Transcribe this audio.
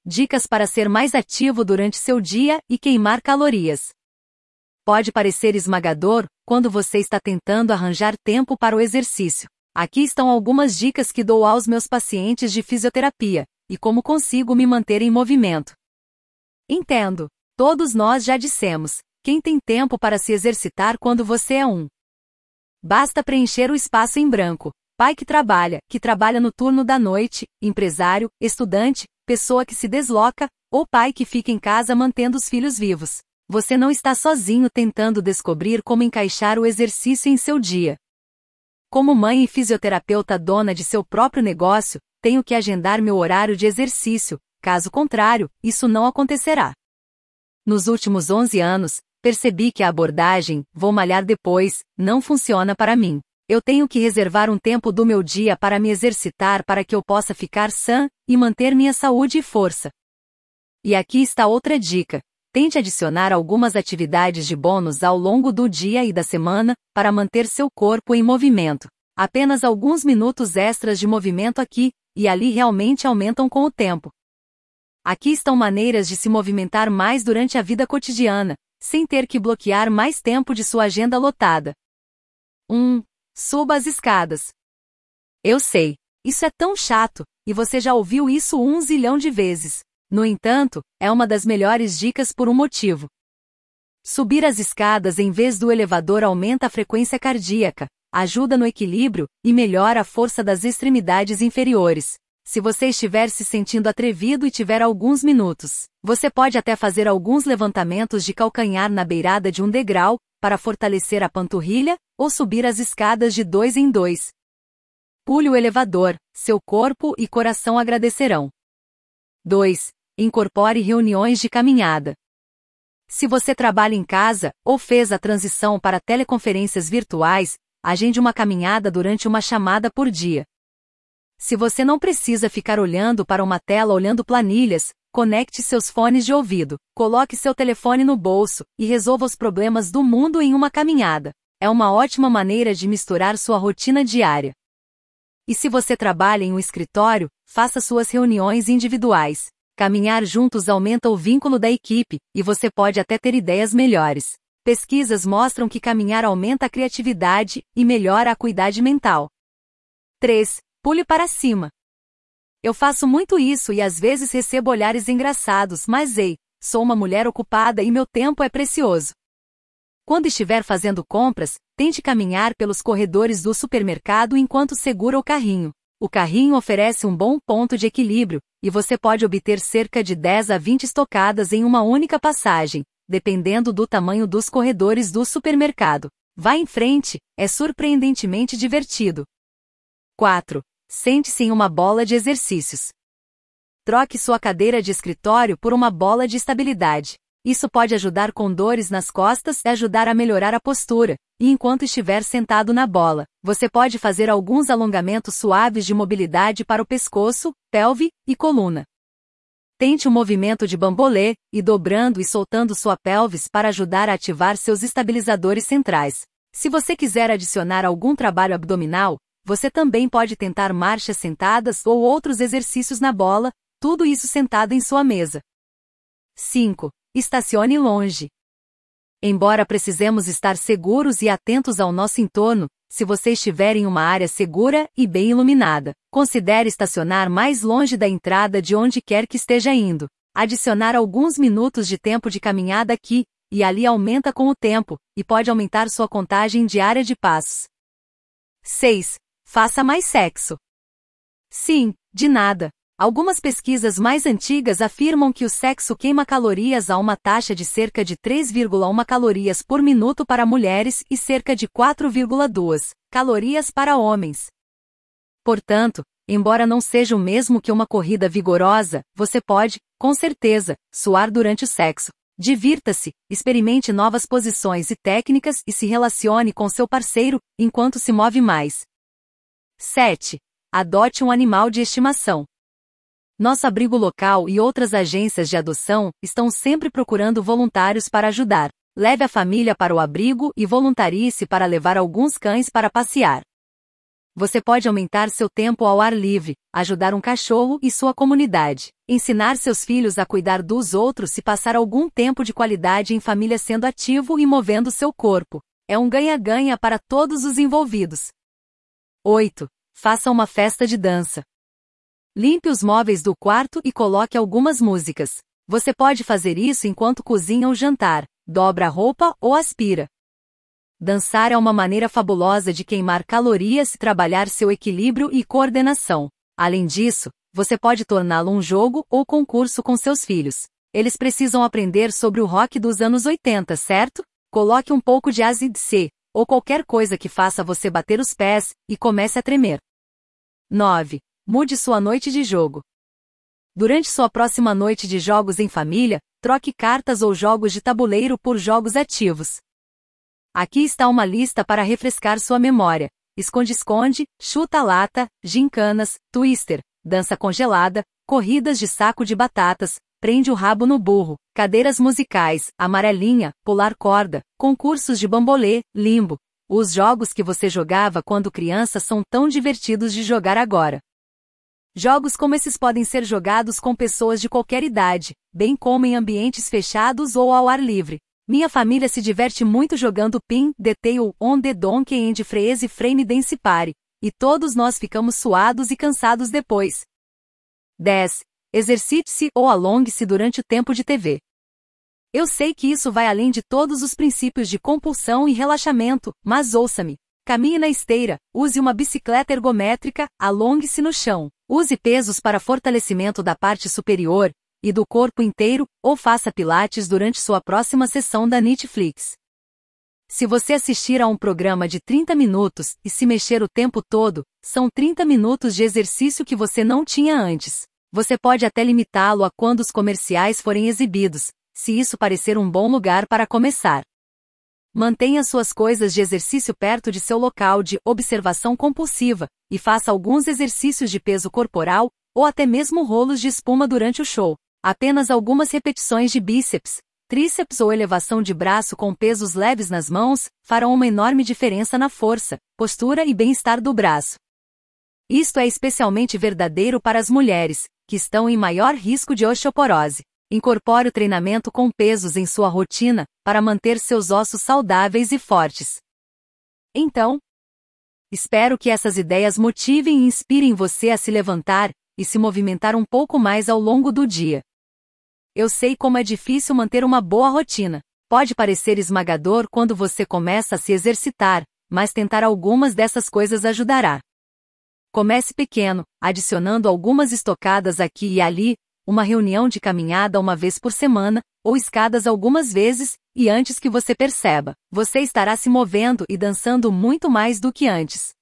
Dicas para ser mais ativo durante seu dia e queimar calorias. Pode parecer esmagador quando você está tentando arranjar tempo para o exercício. Aqui estão algumas dicas que dou aos meus pacientes de fisioterapia, e como consigo me manter em movimento. Entendo. Todos nós já dissemos. Quem tem tempo para se exercitar quando você é um? Basta preencher o espaço em branco. Pai que trabalha no turno da noite, empresário, estudante, pessoa que se desloca, ou pai que fica em casa mantendo os filhos vivos. Você não está sozinho tentando descobrir como encaixar o exercício em seu dia. Como mãe e fisioterapeuta dona de seu próprio negócio, tenho que agendar meu horário de exercício, caso contrário, isso não acontecerá. Nos últimos 11 anos, percebi que a abordagem, vou malhar depois, não funciona para mim. Eu tenho que reservar um tempo do meu dia para me exercitar para que eu possa ficar sã e manter minha saúde e força. E aqui está outra dica. Tente adicionar algumas atividades de bônus ao longo do dia e da semana, para manter seu corpo em movimento. Apenas alguns minutos extras de movimento aqui e ali realmente aumentam com o tempo. Aqui estão maneiras de se movimentar mais durante a vida cotidiana, sem ter que bloquear mais tempo de sua agenda lotada. 1. Suba as escadas. Eu sei, isso é tão chato, e você já ouviu isso 1 zilhão de vezes. No entanto, é uma das melhores dicas por um motivo. Subir as escadas em vez do elevador aumenta a frequência cardíaca, ajuda no equilíbrio e melhora a força das extremidades inferiores. Se você estiver se sentindo atrevido e tiver alguns minutos, você pode até fazer alguns levantamentos de calcanhar na beirada de um degrau, para fortalecer a panturrilha, ou subir as escadas de 2 em 2. Pule o elevador, seu corpo e coração agradecerão. 2. Incorpore reuniões de caminhada. Se você trabalha em casa, ou fez a transição para teleconferências virtuais, agende uma caminhada durante uma chamada por dia. Se você não precisa ficar olhando para uma tela olhando planilhas, conecte seus fones de ouvido, coloque seu telefone no bolso, e resolva os problemas do mundo em uma caminhada. É uma ótima maneira de misturar sua rotina diária. E se você trabalha em um escritório, faça suas reuniões individuais. Caminhar juntos aumenta o vínculo da equipe, e você pode até ter ideias melhores. Pesquisas mostram que caminhar aumenta a criatividade e melhora a acuidade mental. 3. Pule para cima. Eu faço muito isso e às vezes recebo olhares engraçados, mas ei, sou uma mulher ocupada e meu tempo é precioso. Quando estiver fazendo compras, tente caminhar pelos corredores do supermercado enquanto segura o carrinho. O carrinho oferece um bom ponto de equilíbrio, e você pode obter cerca de 10 a 20 estocadas em uma única passagem, dependendo do tamanho dos corredores do supermercado. Vá em frente, é surpreendentemente divertido. 4. Sente-se em uma bola de exercícios. Troque sua cadeira de escritório por uma bola de estabilidade. Isso pode ajudar com dores nas costas e ajudar a melhorar a postura, e enquanto estiver sentado na bola, você pode fazer alguns alongamentos suaves de mobilidade para o pescoço, pelve e coluna. Tente o movimento de bambolê, e dobrando e soltando sua pelvis para ajudar a ativar seus estabilizadores centrais. Se você quiser adicionar algum trabalho abdominal, você também pode tentar marchas sentadas ou outros exercícios na bola, tudo isso sentado em sua mesa. 5. Estacione longe. Embora precisemos estar seguros e atentos ao nosso entorno, se você estiver em uma área segura e bem iluminada, considere estacionar mais longe da entrada de onde quer que esteja indo. Adicionar alguns minutos de tempo de caminhada aqui e ali aumenta com o tempo, e pode aumentar sua contagem diária de passos. 6. Faça mais sexo. Sim, de nada. Algumas pesquisas mais antigas afirmam que o sexo queima calorias a uma taxa de cerca de 3,1 calorias por minuto para mulheres e cerca de 4,2 calorias para homens. Portanto, embora não seja o mesmo que uma corrida vigorosa, você pode, com certeza, suar durante o sexo. Divirta-se, experimente novas posições e técnicas e se relacione com seu parceiro enquanto se move mais. 7. Adote um animal de estimação. Nosso abrigo local e outras agências de adoção estão sempre procurando voluntários para ajudar. Leve a família para o abrigo e voluntarie-se para levar alguns cães para passear. Você pode aumentar seu tempo ao ar livre, ajudar um cachorro e sua comunidade, ensinar seus filhos a cuidar dos outros e passar algum tempo de qualidade em família sendo ativo e movendo seu corpo. É um ganha-ganha para todos os envolvidos. 8. Faça uma festa de dança. Limpe os móveis do quarto e coloque algumas músicas. Você pode fazer isso enquanto cozinha ou jantar, dobra a roupa ou aspira. Dançar é uma maneira fabulosa de queimar calorias e trabalhar seu equilíbrio e coordenação. Além disso, você pode torná-lo um jogo ou concurso com seus filhos. Eles precisam aprender sobre o rock dos anos 80, certo? Coloque um pouco de AC/DC, ou qualquer coisa que faça você bater os pés, e comece a tremer. 9. Mude sua noite de jogo. Durante sua próxima noite de jogos em família, troque cartas ou jogos de tabuleiro por jogos ativos. Aqui está uma lista para refrescar sua memória: esconde-esconde, chuta-lata, gincanas, twister, dança congelada, corridas de saco de batatas, prende o rabo no burro, cadeiras musicais, amarelinha, pular corda, concursos de bambolê, limbo. Os jogos que você jogava quando criança são tão divertidos de jogar agora. Jogos como esses podem ser jogados com pessoas de qualquer idade, bem como em ambientes fechados ou ao ar livre. Minha família se diverte muito jogando Pin the Tail on the Donkey and Freeze Frame Dance Party, e todos nós ficamos suados e cansados depois. 10. Exercite-se ou alongue-se durante o tempo de TV. Eu sei que isso vai além de todos os princípios de compulsão e relaxamento, mas ouça-me. Caminhe na esteira, use uma bicicleta ergométrica, alongue-se no chão, use pesos para fortalecimento da parte superior e do corpo inteiro, ou faça pilates durante sua próxima sessão da Netflix. Se você assistir a um programa de 30 minutos e se mexer o tempo todo, são 30 minutos de exercício que você não tinha antes. Você pode até limitá-lo a quando os comerciais forem exibidos, se isso parecer um bom lugar para começar. Mantenha suas coisas de exercício perto de seu local de observação compulsiva, e faça alguns exercícios de peso corporal, ou até mesmo rolos de espuma durante o show. Apenas algumas repetições de bíceps, tríceps ou elevação de braço com pesos leves nas mãos, farão uma enorme diferença na força, postura e bem-estar do braço. Isto é especialmente verdadeiro para as mulheres, que estão em maior risco de osteoporose. Incorpore o treinamento com pesos em sua rotina, para manter seus ossos saudáveis e fortes. Então, espero que essas ideias motivem e inspirem você a se levantar e se movimentar um pouco mais ao longo do dia. Eu sei como é difícil manter uma boa rotina. Pode parecer esmagador quando você começa a se exercitar, mas tentar algumas dessas coisas ajudará. Comece pequeno, adicionando algumas estocadas aqui e ali, uma reunião de caminhada uma vez por semana, ou escadas algumas vezes, e antes que você perceba, você estará se movendo e dançando muito mais do que antes.